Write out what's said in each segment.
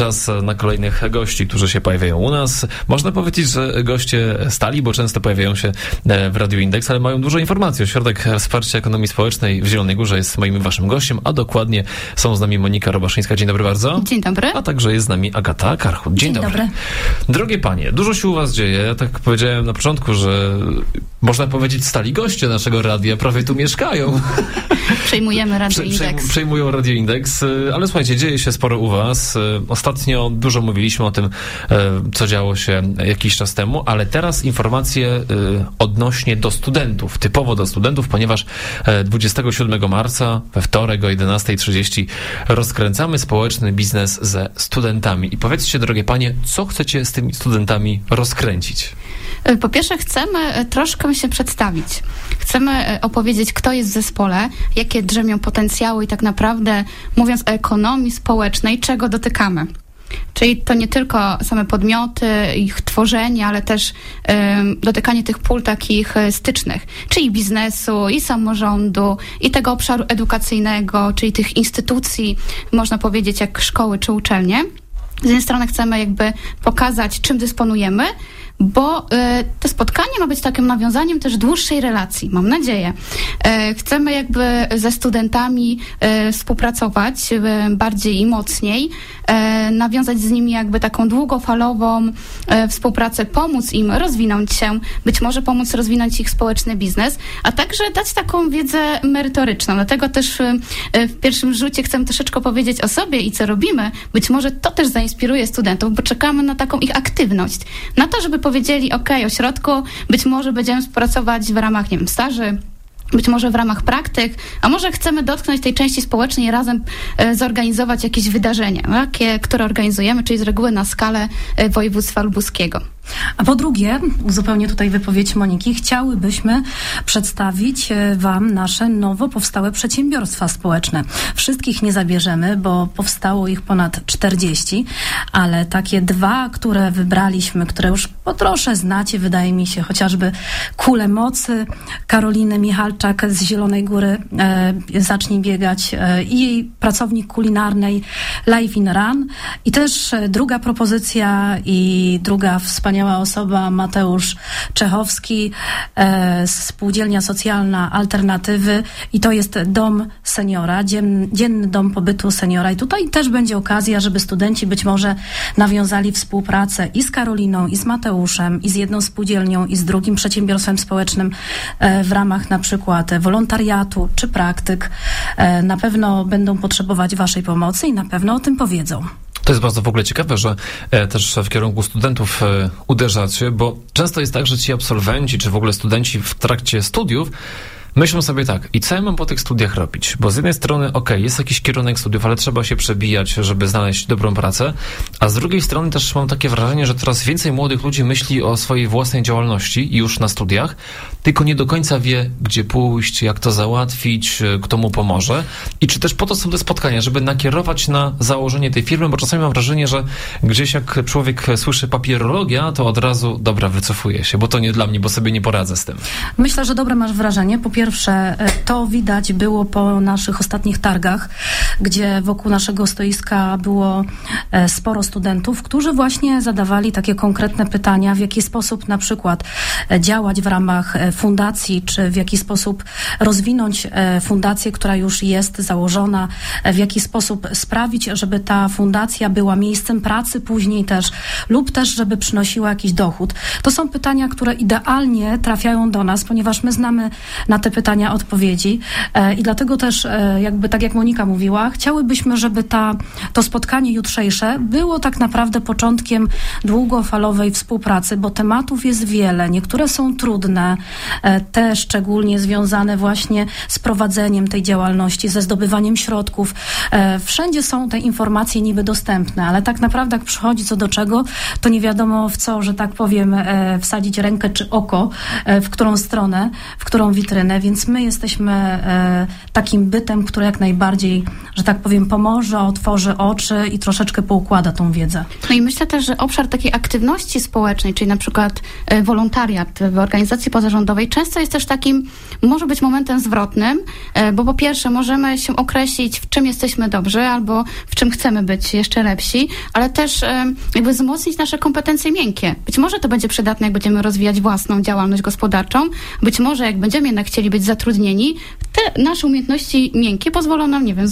czas na kolejnych gości, którzy się pojawiają u nas. Można powiedzieć, że goście stali, bo często pojawiają się w Radiu Indeks, ale mają dużo informacji. Ośrodek Wsparcia Ekonomii Społecznej w Zielonej Górze jest moim i waszym gościem, a dokładnie są z nami Monika Robaszyńska. Dzień dobry bardzo. Dzień dobry. A także jest z nami Agata Karchut. Dzień dobry. Drogie panie, dużo się u was dzieje. Ja tak powiedziałem na początku, że można powiedzieć stali goście naszego radia prawie tu mieszkają. Przejmujemy Radio Indeks. Przejmują Radio Indeks, ale słuchajcie, dzieje się sporo u was. Ostatnio dużo mówiliśmy o tym, co działo się jakiś czas temu, ale teraz informacje odnośnie do studentów, typowo do studentów, ponieważ 27 marca we wtorek o 11:30 rozkręcamy społeczny biznes ze studentami. I powiedzcie, drogie panie, co chcecie z tymi studentami rozkręcić? Po pierwsze, chcemy troszkę się przedstawić. Chcemy opowiedzieć, kto jest w zespole, jakie drzemią potencjały i tak naprawdę, mówiąc o ekonomii społecznej, czego dotykamy. Czyli to nie tylko same podmioty, ich tworzenie, ale też dotykanie tych pól takich stycznych, czyli biznesu, i samorządu, i tego obszaru edukacyjnego, czyli tych instytucji, można powiedzieć, jak szkoły czy uczelnie. Z jednej strony chcemy jakby pokazać, czym dysponujemy, bo to spotkanie ma być takim nawiązaniem też dłuższej relacji, mam nadzieję. Chcemy jakby ze studentami współpracować bardziej i mocniej, nawiązać z nimi jakby taką długofalową współpracę, pomóc im rozwinąć się, być może pomóc rozwinąć ich społeczny biznes, a także dać taką wiedzę merytoryczną. Dlatego też w pierwszym rzucie chcemy troszeczkę powiedzieć o sobie i co robimy. Być może to też zainspiruje studentów, bo czekamy na taką ich aktywność, na to, żeby powiedzieli, o środku, być może będziemy współpracować w ramach, nie wiem, staży, być może w ramach praktyk, a może chcemy dotknąć tej części społecznej i razem zorganizować jakieś wydarzenia, takie, które organizujemy, czyli z reguły na skalę województwa lubuskiego. A po drugie, uzupełnię tutaj wypowiedź Moniki, chciałybyśmy przedstawić wam nasze nowo powstałe przedsiębiorstwa społeczne. Wszystkich nie zabierzemy, bo powstało ich ponad 40, ale takie dwa, które wybraliśmy, które już po trosze znacie, wydaje mi się, chociażby Kule Mocy Karoliny Michalczak z Zielonej Góry, Zacznij biegać, i jej pracownik kulinarnej Life in Run. I też druga propozycja i druga wspaniała osoba, Mateusz Czechowski, Spółdzielnia Socjalna Alternatywy, i to jest dom seniora, dzienny dom pobytu seniora. I tutaj też będzie okazja, żeby studenci być może nawiązali współpracę i z Karoliną, i z Mateuszem, i z jedną spółdzielnią, i z drugim przedsiębiorstwem społecznym w ramach na przykład wolontariatu czy praktyk. Na pewno będą potrzebować waszej pomocy i na pewno o tym powiedzą. To jest bardzo w ogóle ciekawe, że też w kierunku studentów uderzacie, bo często jest tak, że ci absolwenci, czy w ogóle studenci w trakcie studiów myślą sobie tak, i co ja mam po tych studiach robić? Bo z jednej strony, jest jakiś kierunek studiów, ale trzeba się przebijać, żeby znaleźć dobrą pracę, a z drugiej strony też mam takie wrażenie, że coraz więcej młodych ludzi myśli o swojej własnej działalności już na studiach, tylko nie do końca wie, gdzie pójść, jak to załatwić, kto mu pomoże i czy też po to są te spotkania, żeby nakierować na założenie tej firmy, bo czasami mam wrażenie, że gdzieś jak człowiek słyszy papierologia, to od razu, dobra, wycofuje się, bo to nie dla mnie, bo sobie nie poradzę z tym. Myślę, że dobre masz wrażenie. Po pierwsze, to widać było po naszych ostatnich targach, gdzie wokół naszego stoiska było sporo studentów, którzy właśnie zadawali takie konkretne pytania, w jaki sposób na przykład działać w ramach fundacji, czy w jaki sposób rozwinąć fundację, która już jest założona, w jaki sposób sprawić, żeby ta fundacja była miejscem pracy później też, lub też, żeby przynosiła jakiś dochód. To są pytania, które idealnie trafiają do nas, ponieważ my znamy na te pytania odpowiedzi i dlatego też, jakby tak jak Monika mówiła, chciałybyśmy, żeby to spotkanie jutrzejsze było tak naprawdę początkiem długofalowej współpracy, bo tematów jest wiele, niektóre są trudne, te szczególnie związane właśnie z prowadzeniem tej działalności, ze zdobywaniem środków. Wszędzie są te informacje niby dostępne, ale tak naprawdę jak przychodzi co do czego, to nie wiadomo w co, że tak powiem, wsadzić rękę czy oko, w którą stronę, w którą witrynę, więc my jesteśmy takim bytem, który jak najbardziej że tak powiem, pomoże, otworzy oczy i troszeczkę poukłada tą wiedzę. No i myślę też, że obszar takiej aktywności społecznej, czyli na przykład wolontariat w organizacji pozarządowej, często jest też takim, może być momentem zwrotnym, bo po pierwsze możemy się określić, w czym jesteśmy dobrzy, albo w czym chcemy być jeszcze lepsi, ale też jakby wzmocnić nasze kompetencje miękkie. Być może to będzie przydatne, jak będziemy rozwijać własną działalność gospodarczą, być może jak będziemy jednak chcieli być zatrudnieni, te nasze umiejętności miękkie pozwolą nam, nie wiem,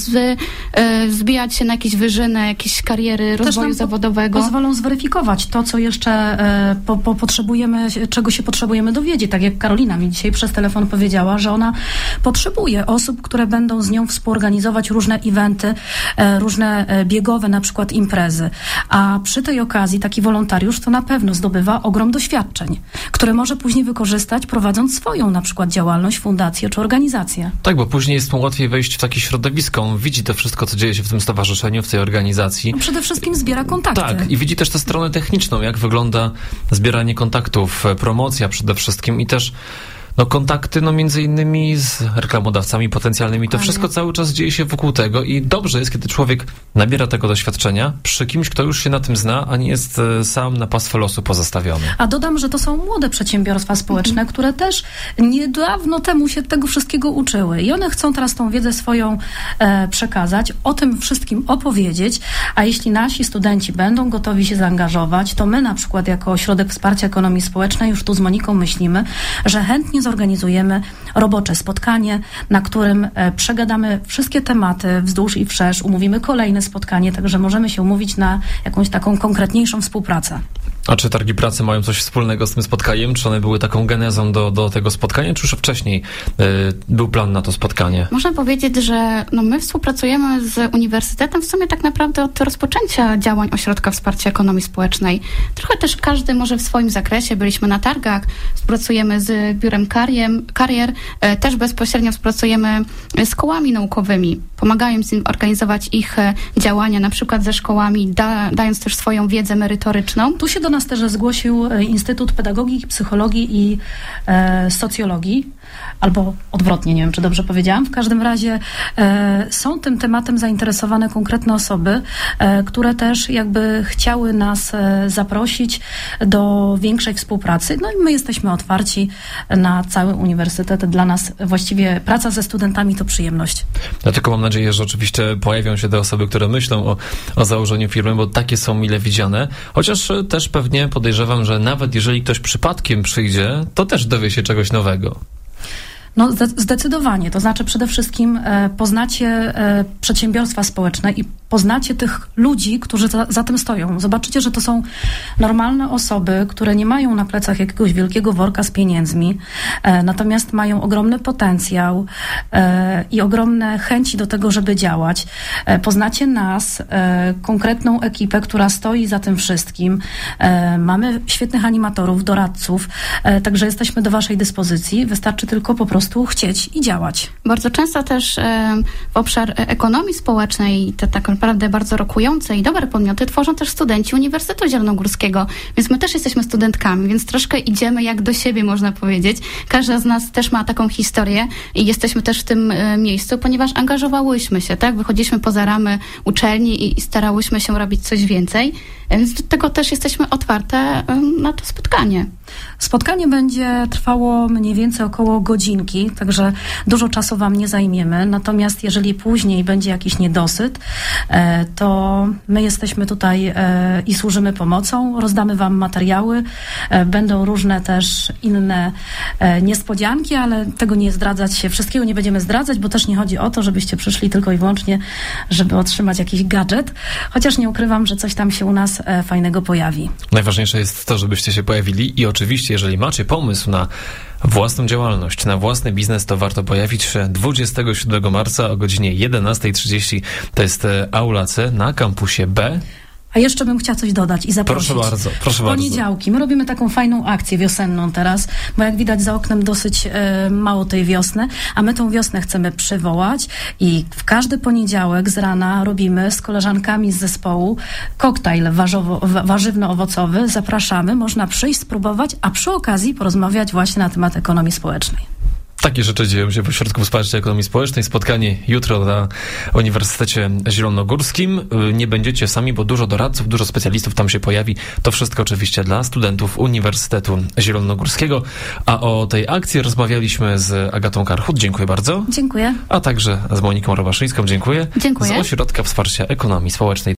zbijać się na jakieś wyżyny, jakieś kariery rozwoju zawodowego. Pozwolą zweryfikować to, co jeszcze potrzebujemy, czego się potrzebujemy dowiedzieć. Tak jak Karolina mi dzisiaj przez telefon powiedziała, że ona potrzebuje osób, które będą z nią współorganizować różne eventy, różne biegowe, na przykład imprezy. A przy tej okazji taki wolontariusz to na pewno zdobywa ogrom doświadczeń, które może później wykorzystać, prowadząc swoją na przykład działalność, fundację czy organizację. Tak, bo później jest mu łatwiej wejść w takie środowisko. On widzi to wszystko, co dzieje się w tym stowarzyszeniu, w tej organizacji. No przede wszystkim zbiera kontakty. Tak, i widzi też tę stronę techniczną, jak wygląda zbieranie kontaktów, promocja przede wszystkim i też kontakty, między innymi z reklamodawcami potencjalnymi. To wszystko cały czas dzieje się wokół tego i dobrze jest, kiedy człowiek nabiera tego doświadczenia przy kimś, kto już się na tym zna, a nie jest sam na pastwę losu pozostawiony. A dodam, że to są młode przedsiębiorstwa społeczne, które też niedawno temu się tego wszystkiego uczyły i one chcą teraz tą wiedzę swoją przekazać, o tym wszystkim opowiedzieć, a jeśli nasi studenci będą gotowi się zaangażować, to my na przykład jako Ośrodek Wsparcia Ekonomii Społecznej już tu z Moniką myślimy, że chętnie zorganizujemy robocze spotkanie, na którym przegadamy wszystkie tematy wzdłuż i wszerz, umówimy kolejne spotkanie, także możemy się umówić na jakąś taką konkretniejszą współpracę. A czy targi pracy mają coś wspólnego z tym spotkaniem? Czy one były taką genezą do tego spotkania, czy już wcześniej był plan na to spotkanie? Można powiedzieć, że my współpracujemy z uniwersytetem w sumie tak naprawdę od rozpoczęcia działań Ośrodka Wsparcia Ekonomii Społecznej. Trochę też każdy może w swoim zakresie. Byliśmy na targach, współpracujemy z biurem karier, też bezpośrednio współpracujemy z kołami naukowymi, pomagając im organizować ich działania, na przykład ze szkołami, dając też swoją wiedzę merytoryczną. Tu się do nas też zgłosił Instytut Pedagogiki, Psychologii i Socjologii, albo odwrotnie, nie wiem, czy dobrze powiedziałam. W każdym razie są tym tematem zainteresowane konkretne osoby, które też jakby chciały nas zaprosić do większej współpracy. No i my jesteśmy otwarci na cały uniwersytet. Dla nas właściwie praca ze studentami to przyjemność. Ja tylko mam nadzieję, że oczywiście pojawią się te osoby, które myślą o założeniu firmy, bo takie są mile widziane. Chociaż też pewnie podejrzewam, że nawet jeżeli ktoś przypadkiem przyjdzie, to też dowie się czegoś nowego. No zdecydowanie, to znaczy przede wszystkim poznacie przedsiębiorstwa społeczne i poznacie tych ludzi, którzy za tym stoją. Zobaczycie, że to są normalne osoby, które nie mają na plecach jakiegoś wielkiego worka z pieniędzmi, natomiast mają ogromny potencjał i ogromne chęci do tego, żeby działać. Poznacie nas, konkretną ekipę, która stoi za tym wszystkim. Mamy świetnych animatorów, doradców, także jesteśmy do waszej dyspozycji. Wystarczy tylko po prostu chcieć i działać. Bardzo często też w obszar ekonomii społecznej, te tak naprawdę bardzo rokujące i dobre podmioty tworzą też studenci Uniwersytetu Zielonogórskiego, więc my też jesteśmy studentkami, więc troszkę idziemy jak do siebie, można powiedzieć. Każda z nas też ma taką historię i jesteśmy też w tym miejscu, ponieważ angażowałyśmy się, tak? Wychodziliśmy poza ramy uczelni i starałyśmy się robić coś więcej, więc do tego też jesteśmy otwarte na to spotkanie. Spotkanie będzie trwało mniej więcej około godzinki, także dużo czasu wam nie zajmiemy. Natomiast jeżeli później będzie jakiś niedosyt, to my jesteśmy tutaj i służymy pomocą, rozdamy wam materiały, będą różne też inne niespodzianki, ale tego nie zdradzać się, wszystkiego nie będziemy zdradzać, bo też nie chodzi o to, żebyście przyszli tylko i wyłącznie, żeby otrzymać jakiś gadżet, chociaż nie ukrywam, że coś tam się u nas fajnego pojawi. Najważniejsze jest to, żebyście się pojawili i oczywiście, jeżeli macie pomysł na własną działalność, na własny biznes, to warto pojawić się 27 marca o godzinie 11:30. To jest Aula C na kampusie B. A jeszcze bym chciała coś dodać i zaprosić. Proszę bardzo, proszę bardzo. W poniedziałki. My robimy taką fajną akcję wiosenną teraz, bo jak widać za oknem dosyć mało tej wiosny, a my tą wiosnę chcemy przywołać i w każdy poniedziałek z rana robimy z koleżankami z zespołu koktajl warzywno-owocowy. Zapraszamy, można przyjść, spróbować, a przy okazji porozmawiać właśnie na temat ekonomii społecznej. Takie rzeczy dzieją się w Ośrodku Wsparcia Ekonomii Społecznej. Spotkanie jutro na Uniwersytecie Zielonogórskim. Nie będziecie sami, bo dużo doradców, dużo specjalistów tam się pojawi. To wszystko oczywiście dla studentów Uniwersytetu Zielonogórskiego. A o tej akcji rozmawialiśmy z Agatą Karchut. Dziękuję bardzo. Dziękuję. A także z Moniką Rowaszyńską. Dziękuję. Dziękuję. Z Ośrodka Wsparcia Ekonomii Społecznej.